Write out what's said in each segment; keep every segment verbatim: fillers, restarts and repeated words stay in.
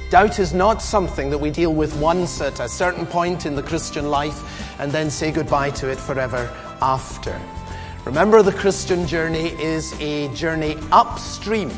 Doubt is not something that we deal with once at a certain point in the Christian life and then say goodbye to it forever after. Remember, the Christian journey is a journey upstream.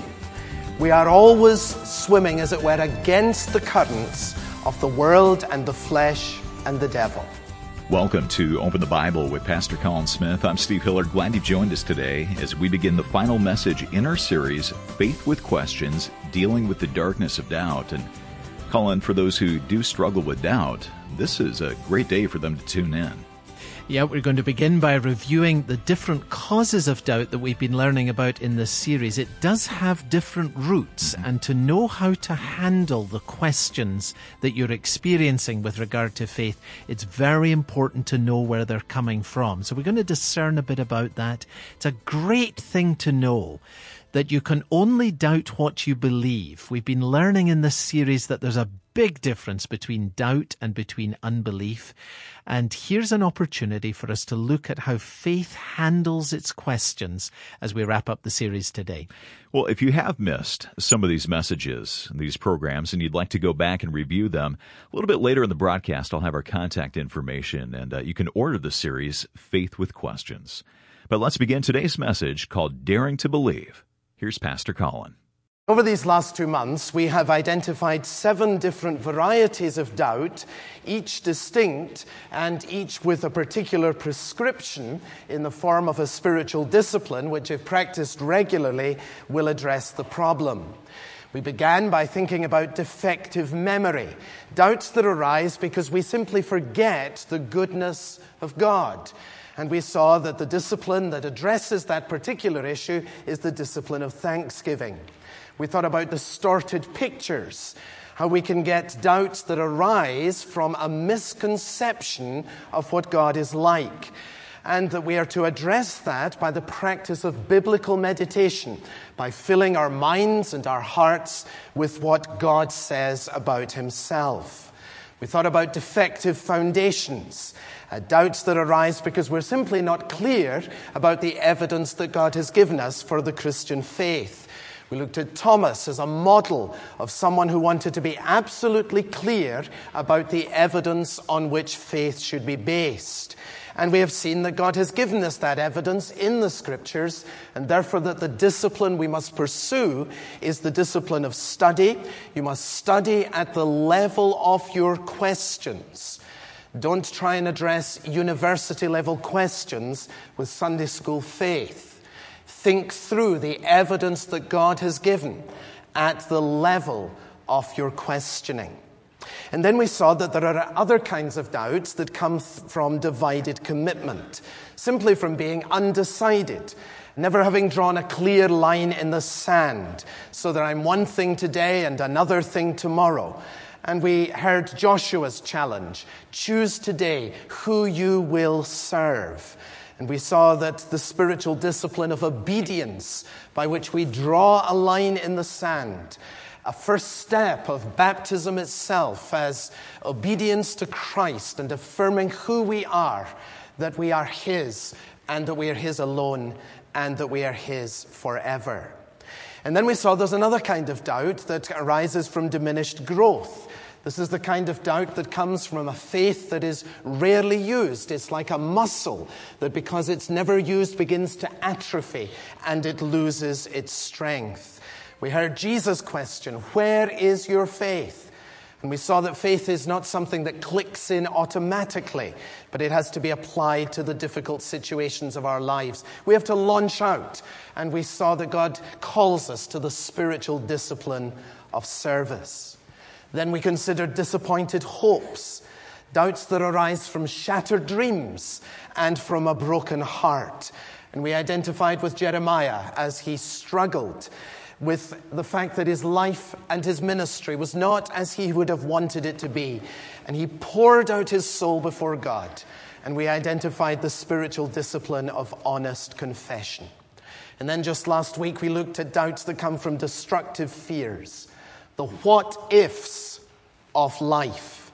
We are always swimming, as it were, against the currents of the world and the flesh and the devil. Welcome to Open the Bible with Pastor Colin Smith. I'm Steve Hillard. Glad you've joined us today as we begin the final message in our series, Faith with Questions, Dealing with the Darkness of Doubt. And Colin, for those who do struggle with doubt, this is a great day for them to tune in. Yeah, we're going to begin by reviewing the different causes of doubt that we've been learning about in this series. It does have different roots, mm-hmm. and to know how to handle the questions that you're experiencing with regard to faith, it's very important to know where they're coming from. So we're going to discern a bit about that. It's a great thing to know that you can only doubt what you believe. We've been learning in this series that there's a big difference between doubt and between unbelief. And here's an opportunity for us to look at how faith handles its questions as we wrap up the series today. Well, if you have missed some of these messages, these programs, and you'd like to go back and review them, a little bit later in the broadcast, I'll have our contact information, and uh, you can order the series, Faith with Questions. But let's begin today's message called Daring to Believe. Here's Pastor Colin. Over these last two months, we have identified seven different varieties of doubt, each distinct and each with a particular prescription in the form of a spiritual discipline, which, if practiced regularly, will address the problem. We began by thinking about defective memory, doubts that arise because we simply forget the goodness of God. And we saw that the discipline that addresses that particular issue is the discipline of thanksgiving. We thought about distorted pictures, how we can get doubts that arise from a misconception of what God is like, and that we are to address that by the practice of biblical meditation, by filling our minds and our hearts with what God says about himself. We thought about defective foundations, uh, doubts that arise because we're simply not clear about the evidence that God has given us for the Christian faith. We looked at Thomas as a model of someone who wanted to be absolutely clear about the evidence on which faith should be based. And we have seen that God has given us that evidence in the Scriptures, and therefore that the discipline we must pursue is the discipline of study. You must study at the level of your questions. Don't try and address university-level questions with Sunday school faith. Think through the evidence that God has given at the level of your questioning. And then we saw that there are other kinds of doubts that come th- from divided commitment, simply from being undecided, never having drawn a clear line in the sand, so that I'm one thing today and another thing tomorrow. And we heard Joshua's challenge, choose today who you will serve. And we saw that the spiritual discipline of obedience, by which we draw a line in the sand, a first step of baptism itself as obedience to Christ and affirming who we are, that we are his and that we are his alone and that we are his forever. And then we saw there's another kind of doubt that arises from diminished growth. This is the kind of doubt that comes from a faith that is rarely used. It's like a muscle that, because it's never used, begins to atrophy and it loses its strength. We heard Jesus' question, where is your faith? And we saw that faith is not something that clicks in automatically, but it has to be applied to the difficult situations of our lives. We have to launch out, and we saw that God calls us to the spiritual discipline of service. Then we considered disappointed hopes, doubts that arise from shattered dreams and from a broken heart. And we identified with Jeremiah as he struggled with the fact that his life and his ministry was not as he would have wanted it to be. And he poured out his soul before God. And we identified the spiritual discipline of honest confession. And then just last week we looked at doubts that come from destructive fears, the what-ifs of life.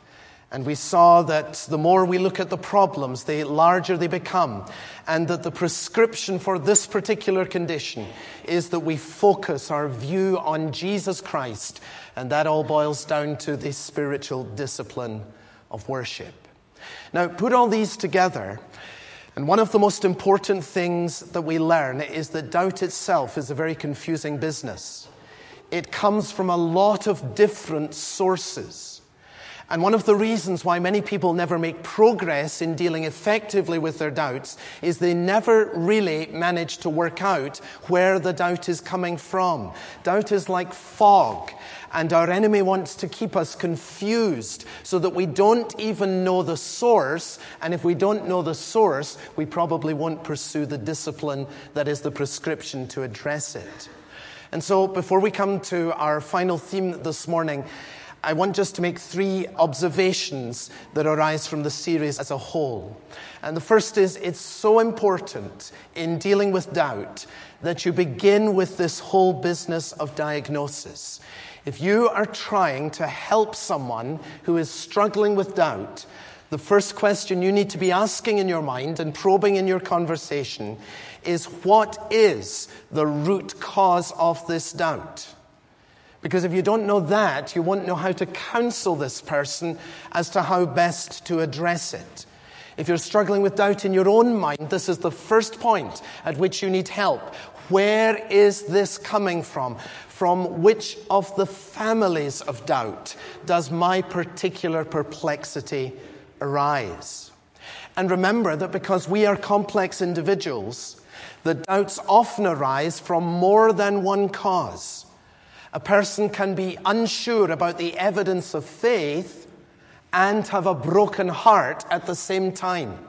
And we saw that the more we look at the problems, the larger they become. And that the prescription for this particular condition is that we focus our view on Jesus Christ. And that all boils down to the spiritual discipline of worship. Now, put all these together, and one of the most important things that we learn is that doubt itself is a very confusing business. It comes from a lot of different sources. And one of the reasons why many people never make progress in dealing effectively with their doubts is they never really manage to work out where the doubt is coming from. Doubt is like fog, and our enemy wants to keep us confused so that we don't even know the source. And if we don't know the source, we probably won't pursue the discipline that is the prescription to address it. And so before we come to our final theme this morning, I want just to make three observations that arise from the series as a whole. And the first is, it's so important in dealing with doubt that you begin with this whole business of diagnosis. If you are trying to help someone who is struggling with doubt, the first question you need to be asking in your mind and probing in your conversation is, what is the root cause of this doubt? Because if you don't know that, you won't know how to counsel this person as to how best to address it. If you're struggling with doubt in your own mind, this is the first point at which you need help. Where is this coming from? From which of the families of doubt does my particular perplexity arise? And remember that because we are complex individuals, the doubts often arise from more than one cause. A person can be unsure about the evidence of faith and have a broken heart at the same time.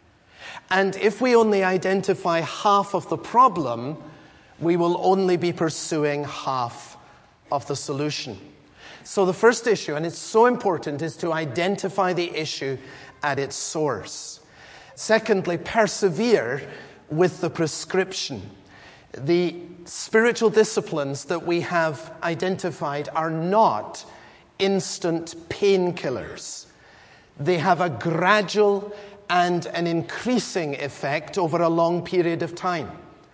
And if we only identify half of the problem, we will only be pursuing half of the solution. So the first issue, and it's so important, is to identify the issue at its source. Secondly, persevere with the prescription. The spiritual disciplines that we have identified are not instant painkillers. They have a gradual and an increasing effect over a long period of time.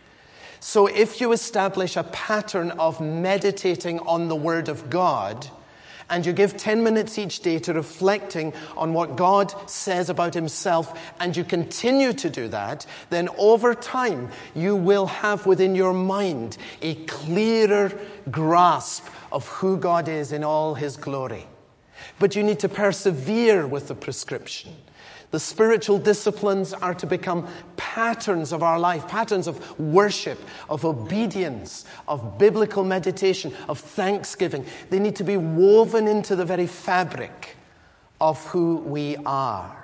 So if you establish a pattern of meditating on the Word of God, and you give ten minutes each day to reflecting on what God says about himself, and you continue to do that, then over time you will have within your mind a clearer grasp of who God is in all his glory. But you need to persevere with the prescription. The spiritual disciplines are to become patterns of our life, patterns of worship, of obedience, of biblical meditation, of thanksgiving. They need to be woven into the very fabric of who we are.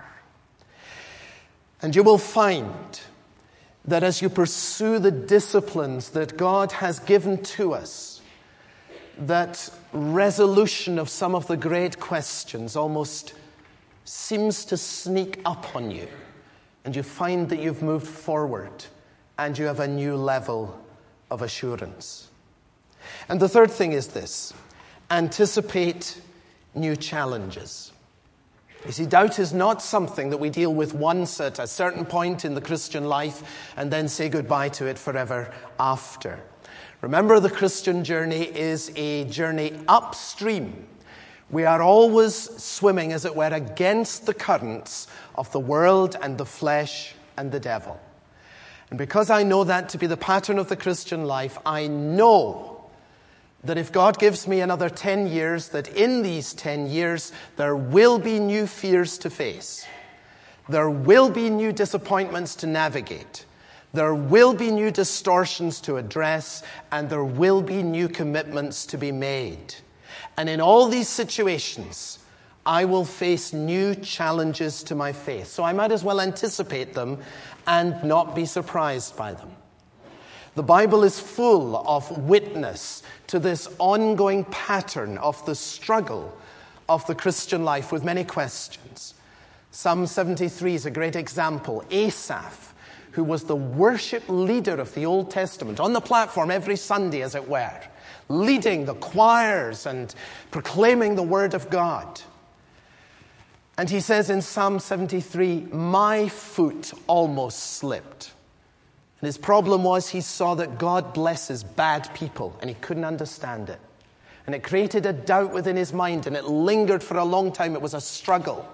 And you will find that as you pursue the disciplines that God has given to us, that resolution of some of the great questions almost seems to sneak up on you, and you find that you've moved forward and you have a new level of assurance. And the third thing is this: anticipate new challenges. You see, doubt is not something that we deal with once at a certain point in the Christian life and then say goodbye to it forever after. Remember, the Christian journey is a journey upstream. We are always swimming, as it were, against the currents of the world and the flesh and the devil. And because I know that to be the pattern of the Christian life, I know that if God gives me another ten years, that in these ten years there will be new fears to face. There will be new disappointments to navigate. There will be new distortions to address, and there will be new commitments to be made. And in all these situations, I will face new challenges to my faith. So I might as well anticipate them and not be surprised by them. The Bible is full of witness to this ongoing pattern of the struggle of the Christian life with many questions. Psalm seventy-three is a great example. Asaph, who was the worship leader of the Old Testament, on the platform every Sunday, as it were, leading the choirs and proclaiming the Word of God. And he says in Psalm seventy-three, my foot almost slipped. And his problem was he saw that God blesses bad people, and he couldn't understand it. And it created a doubt within his mind, and it lingered for a long time. It was a struggle.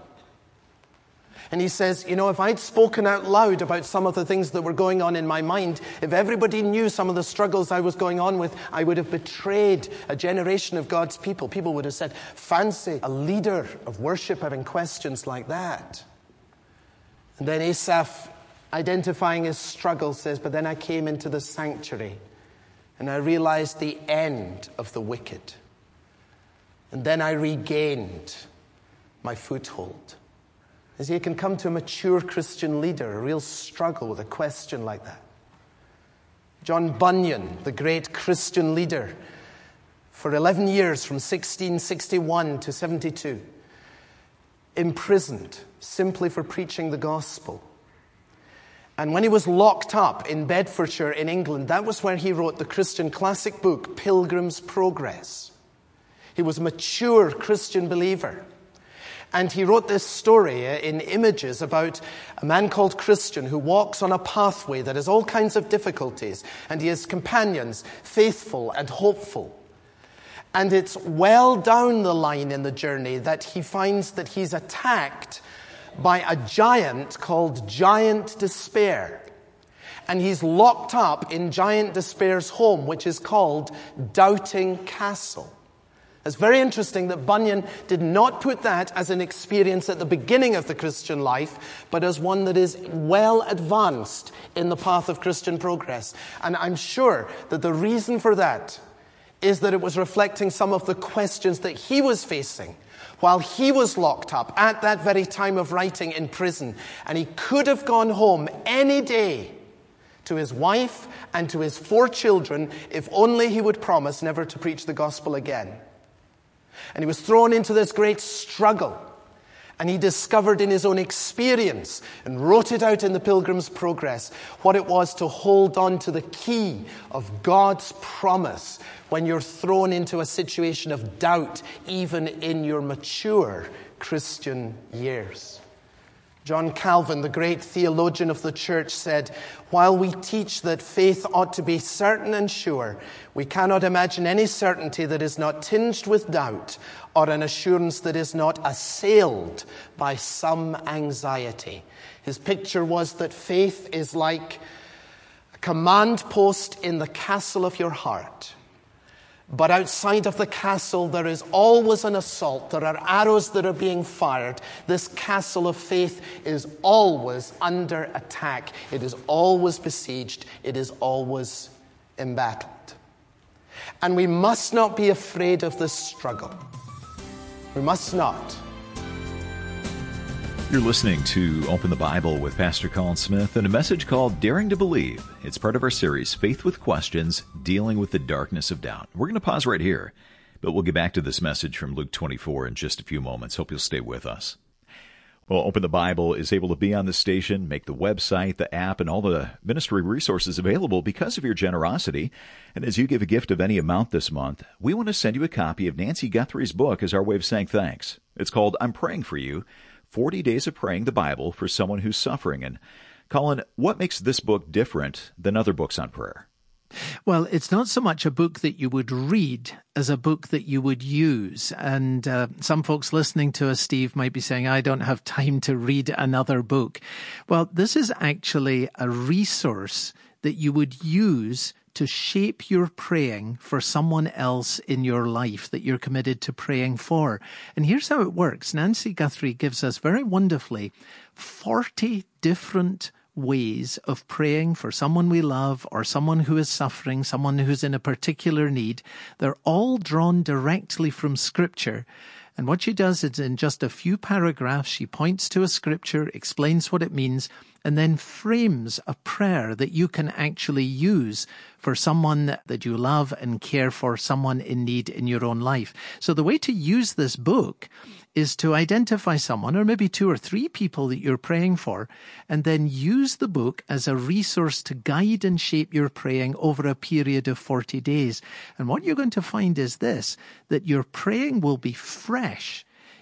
And he says, you know, if I'd spoken out loud about some of the things that were going on in my mind, if everybody knew some of the struggles I was going on with, I would have betrayed a generation of God's people. People would have said, fancy a leader of worship having questions like that. And then Asaph, identifying his struggle, says, but then I came into the sanctuary and I realized the end of the wicked. And then I regained my foothold. As you can come to a mature Christian leader, a real struggle with a question like that. John Bunyan, the great Christian leader, for eleven years from sixteen sixty-one to seventy-two, imprisoned simply for preaching the gospel. And when he was locked up in Bedfordshire in England, that was where he wrote the Christian classic book, Pilgrim's Progress. He was a mature Christian believer. And he wrote this story in images about a man called Christian who walks on a pathway that has all kinds of difficulties, and he has companions, faithful and hopeful. And it's well down the line in the journey that he finds that he's attacked by a giant called Giant Despair. And he's locked up in Giant Despair's home, which is called Doubting Castle. It's very interesting that Bunyan did not put that as an experience at the beginning of the Christian life, but as one that is well advanced in the path of Christian progress. And I'm sure that the reason for that is that it was reflecting some of the questions that he was facing while he was locked up at that very time of writing in prison. And he could have gone home any day to his wife and to his four children if only he would promise never to preach the gospel again. And he was thrown into this great struggle. And he discovered in his own experience and wrote it out in the Pilgrim's Progress what it was to hold on to the key of God's promise when you're thrown into a situation of doubt, even in your mature Christian years. John Calvin, the great theologian of the church, said, while we teach that faith ought to be certain and sure, we cannot imagine any certainty that is not tinged with doubt or an assurance that is not assailed by some anxiety. His picture was that faith is like a command post in the castle of your heart. But outside of the castle, there is always an assault. There are arrows that are being fired. This castle of faith is always under attack. It is always besieged. It is always embattled. And we must not be afraid of this struggle. We must not. You're listening to Open the Bible with Pastor Colin Smith and a message called Daring to Believe. It's part of our series, Faith with Questions, Dealing with the Darkness of Doubt. We're going to pause right here, but we'll get back to this message from Luke twenty-four in just a few moments. Hope you'll stay with us. Well, Open the Bible is able to be on the station, make the website, the app, and all the ministry resources available because of your generosity. And as you give a gift of any amount this month, we want to send you a copy of Nancy Guthrie's book as our way of saying thanks. It's called I'm Praying for You, forty days of Praying the Bible for Someone Who's Suffering. And Colin, what makes this book different than other books on prayer? Well, it's not so much a book that you would read as a book that you would use. And uh, some folks listening to us, Steve, might be saying, I don't have time to read another book. Well, this is actually a resource that you would use to shape your praying for someone else in your life that you're committed to praying for. And here's how it works. Nancy Guthrie gives us very wonderfully forty different ways of praying for someone we love or someone who is suffering, someone who's in a particular need. They're all drawn directly from Scripture. And what she does is in just a few paragraphs, she points to a Scripture, explains what it means, and then frames a prayer that you can actually use for someone that you love and care for, someone in need in your own life. So the way to use this book is to identify someone, or maybe two or three people that you're praying for, and then use the book as a resource to guide and shape your praying over a period of forty days. And what you're going to find is this, that your praying will be fresh.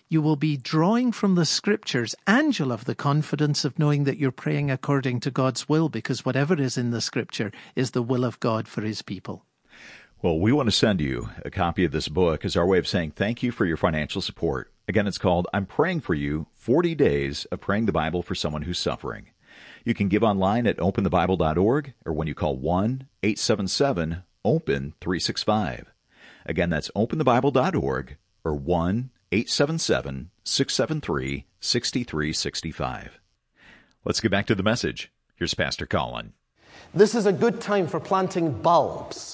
you will be drawing from the scriptures, and you'll have the confidence of knowing that you're praying according to God's will, because whatever is in the scripture is the will of God for his people. Well, we want to send you a copy of this book as our way of saying thank you for your financial support. Again, it's called I'm Praying for You, forty days of Praying the Bible for Someone Who's Suffering. You can give online at open the bible dot org or when you call one eight seven seven open three six five. Again, that's open the bible dot org or one eight seven seven six seven three six three six five. Let's get back to the message. Here's Pastor Colin. This is a good time for planting bulbs.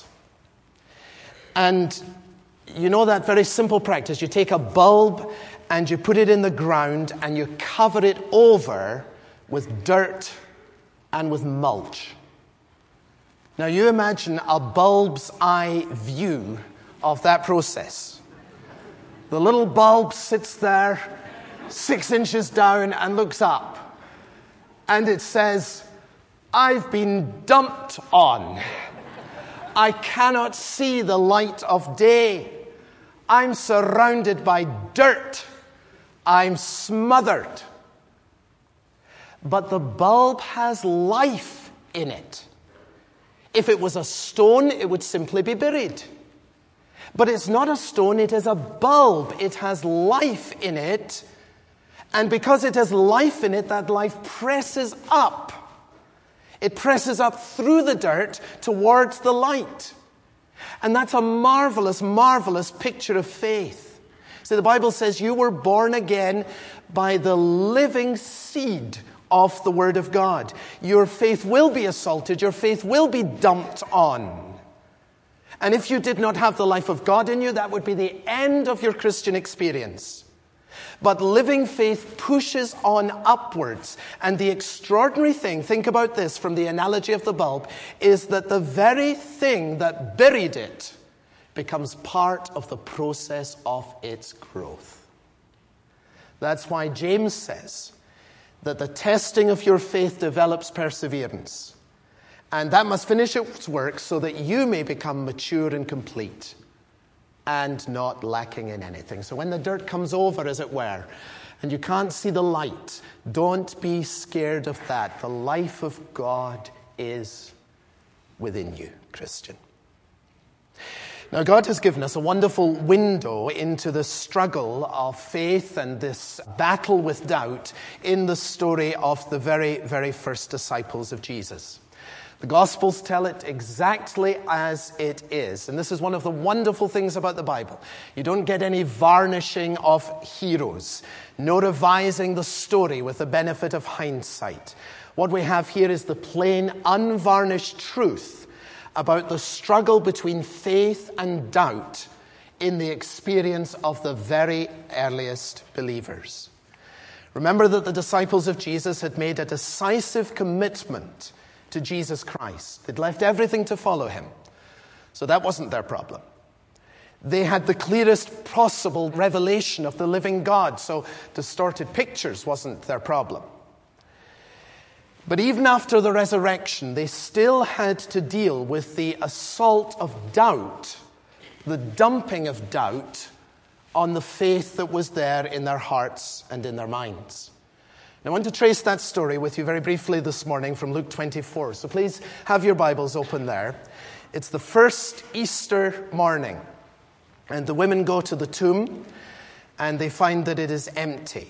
And you know that very simple practice. You take a bulb and you put it in the ground and you cover it over with dirt and with mulch. Now you imagine a bulb's eye view of that process. The little bulb sits there six inches down and looks up. And it says, I've been dumped on. I cannot see the light of day. I'm surrounded by dirt. I'm smothered. But the bulb has life in it. If it was a stone, it would simply be buried. But it's not a stone, it is a bulb. It has life in it. And because it has life in it, that life presses up. It presses up through the dirt towards the light. And that's a marvelous, marvelous picture of faith. So the Bible says you were born again by the living seed of the Word of God. Your faith will be assaulted. Your faith will be dumped on. And if you did not have the life of God in you, that would be the end of your Christian experience. But living faith pushes on upwards. And the extraordinary thing, think about this from the analogy of the bulb, is that the very thing that buried it becomes part of the process of its growth. That's why James says that the testing of your faith develops perseverance. And that must finish its work so that you may become mature and complete and not lacking in anything. So when the dirt comes over, as it were, and you can't see the light, don't be scared of that. The life of God is within you, Christian. Now, God has given us a wonderful window into the struggle of faith and this battle with doubt in the story of the very, very first disciples of Jesus. The Gospels tell it exactly as it is. And this is one of the wonderful things about the Bible. You don't get any varnishing of heroes, no revising the story with the benefit of hindsight. What we have here is the plain, unvarnished truth about the struggle between faith and doubt in the experience of the very earliest believers. Remember that the disciples of Jesus had made a decisive commitment to Jesus Christ. They'd left everything to follow him. So that wasn't their problem. They had the clearest possible revelation of the living God, so distorted pictures wasn't their problem. But even after the resurrection, they still had to deal with the assault of doubt, the dumping of doubt on the faith that was there in their hearts and in their minds. I want to trace that story with you very briefly this morning from Luke twenty-four. So please have your Bibles open there. It's the first Easter morning. And the women go to the tomb and they find that it is empty.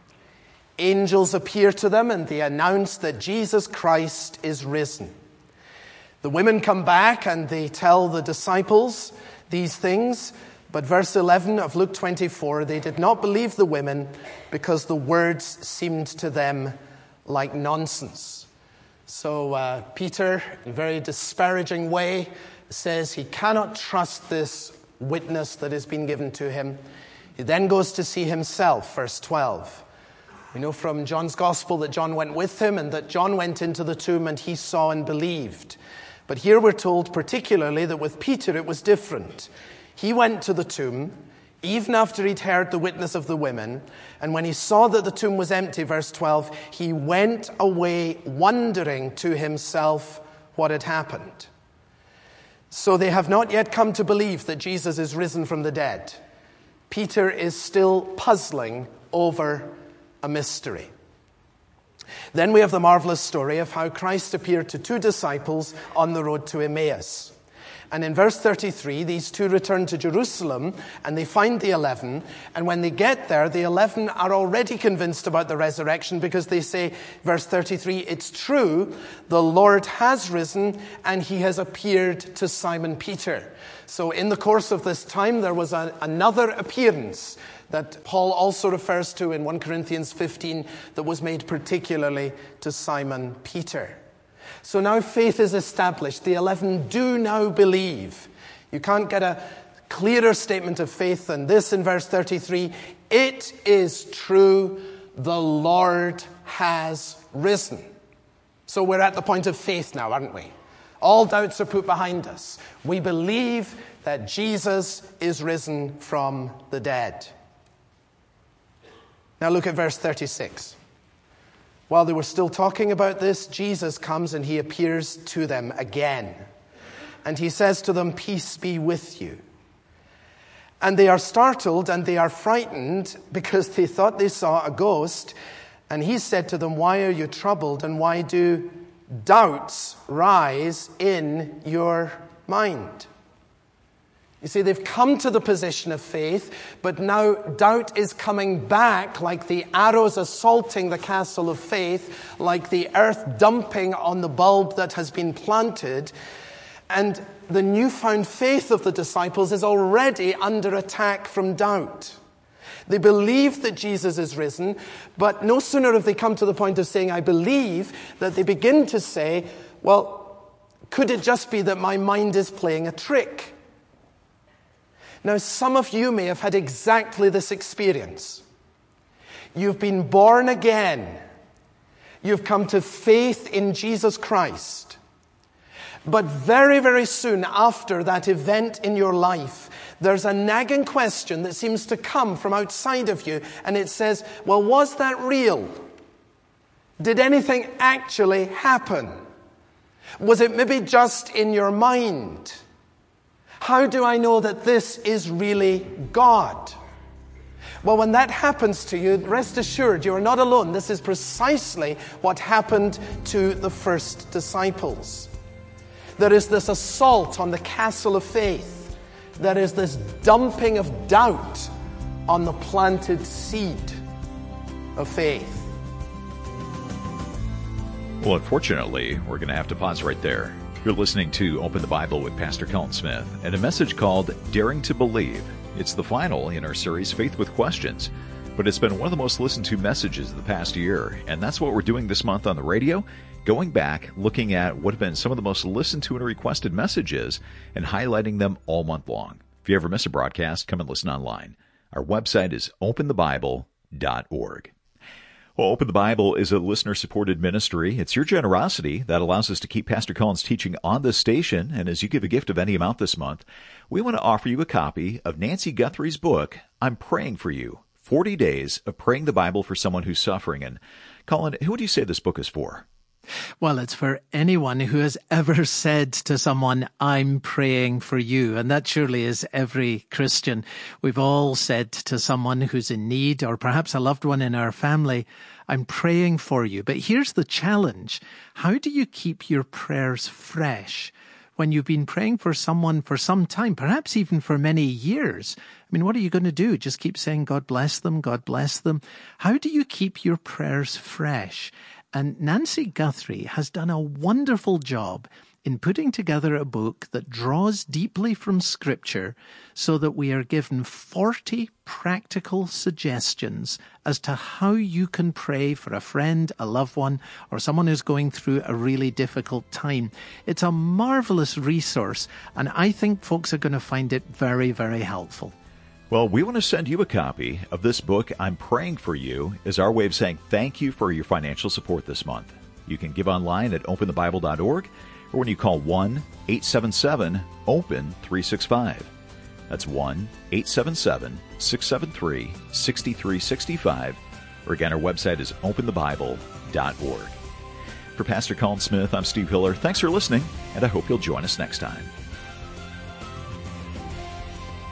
Angels appear to them and they announce that Jesus Christ is risen. The women come back and they tell the disciples these things. But verse eleven of Luke twenty-four, they did not believe the women because the words seemed to them like nonsense. So uh, Peter, in a very disparaging way, says he cannot trust this witness that has been given to him. He then goes to see himself, verse twelve. We know from John's Gospel that John went with him and that John went into the tomb and he saw and believed. But here we're told particularly that with Peter it was different. He went to the tomb, even after he'd heard the witness of the women, and when he saw that the tomb was empty, verse twelve, he went away wondering to himself what had happened. So they have not yet come to believe that Jesus is risen from the dead. Peter is still puzzling over a mystery. Then we have the marvelous story of how Christ appeared to two disciples on the road to Emmaus. And in verse thirty-three, these two return to Jerusalem and they find the eleven. And when they get there, the eleven are already convinced about the resurrection because they say, verse thirty-three, it's true, the Lord has risen and he has appeared to Simon Peter. So in the course of this time, there was a, another appearance that Paul also refers to in First Corinthians fifteen that was made particularly to Simon Peter. So now faith is established. The eleven do now believe. You can't get a clearer statement of faith than this in verse thirty-three. It is true, the Lord has risen. So we're at the point of faith now, aren't we? All doubts are put behind us. We believe that Jesus is risen from the dead. Now look at verse thirty-six. While they were still talking about this, Jesus comes and he appears to them again. And he says to them, peace be with you. And they are startled and they are frightened because they thought they saw a ghost. And he said to them, why are you troubled and why do doubts rise in your mind? You see, they've come to the position of faith, but now doubt is coming back like the arrows assaulting the castle of faith, like the earth dumping on the bulb that has been planted. And the newfound faith of the disciples is already under attack from doubt. They believe that Jesus is risen, but no sooner have they come to the point of saying, I believe, that they begin to say, well, could it just be that my mind is playing a trick? Now, some of you may have had exactly this experience. You've been born again. You've come to faith in Jesus Christ. But very, very soon after that event in your life, there's a nagging question that seems to come from outside of you. And it says, well, was that real? Did anything actually happen? Was it maybe just in your mind? How do I know that this is really God? Well, when that happens to you, rest assured you are not alone. This is precisely what happened to the first disciples. There is this assault on the castle of faith. There is this dumping of doubt on the planted seed of faith. Well, unfortunately, we're going to have to pause right there. You're listening to Open the Bible with Pastor Colin Smith and a message called Daring to Believe. It's the final in our series, Faith with Questions, but it's been one of the most listened to messages of the past year, and that's what we're doing this month on the radio, going back, looking at what have been some of the most listened to and requested messages and highlighting them all month long. If you ever miss a broadcast, come and listen online. Our website is open the bible dot org. Well, Open the Bible is a listener-supported ministry. It's your generosity that allows us to keep Pastor Colin's teaching on this station. And as you give a gift of any amount this month, we want to offer you a copy of Nancy Guthrie's book, I'm Praying for You, forty days of Praying the Bible for Someone Who's Suffering. And Colin, who would you say this book is for? Well, it's for anyone who has ever said to someone, I'm praying for you. And that surely is every Christian. We've all said to someone who's in need, or perhaps a loved one in our family, I'm praying for you. But here's the challenge. How do you keep your prayers fresh when you've been praying for someone for some time, perhaps even for many years? I mean, what are you going to do? Just keep saying, God bless them, God bless them. How do you keep your prayers fresh? And Nancy Guthrie has done a wonderful job in putting together a book that draws deeply from Scripture so that we are given forty practical suggestions as to how you can pray for a friend, a loved one, or someone who's going through a really difficult time. It's a marvelous resource, and I think folks are going to find it very, very helpful. Well, we want to send you a copy of this book, I'm Praying for You, as our way of saying thank you for your financial support this month. You can give online at open the bible dot org or when you call one eight seven seven open three six five. That's one eight seven seven six seven three six three six five. Or again, our website is open the bible dot org. For Pastor Colin Smith, I'm Steve Hiller. Thanks for listening, and I hope you'll join us next time.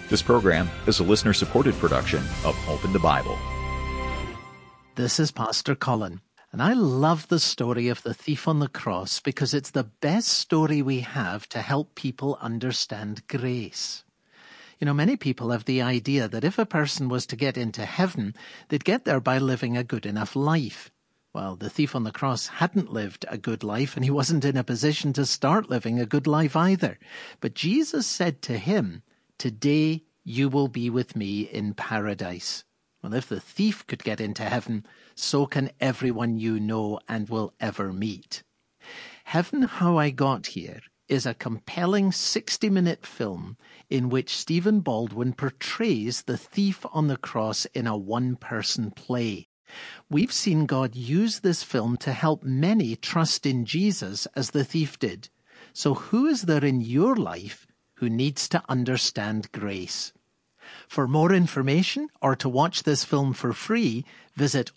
This program is a listener-supported production of Open the Bible. This is Pastor Colin, and I love the story of the thief on the cross because it's the best story we have to help people understand grace. You know, many people have the idea that if a person was to get into heaven, they'd get there by living a good enough life. Well, the thief on the cross hadn't lived a good life, and he wasn't in a position to start living a good life either. But Jesus said to him, "Today you will be with me in paradise." Well, if the thief could get into heaven, so can everyone you know and will ever meet. Heaven, How I Got Here is a compelling sixty-minute film in which Stephen Baldwin portrays the thief on the cross in a one-person play. We've seen God use this film to help many trust in Jesus as the thief did. So who is there in your life who needs to understand grace? For more information or to watch this film for free, visit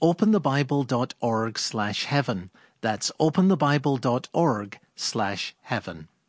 openthebible.org slash heaven. That's openthebible.org slash heaven.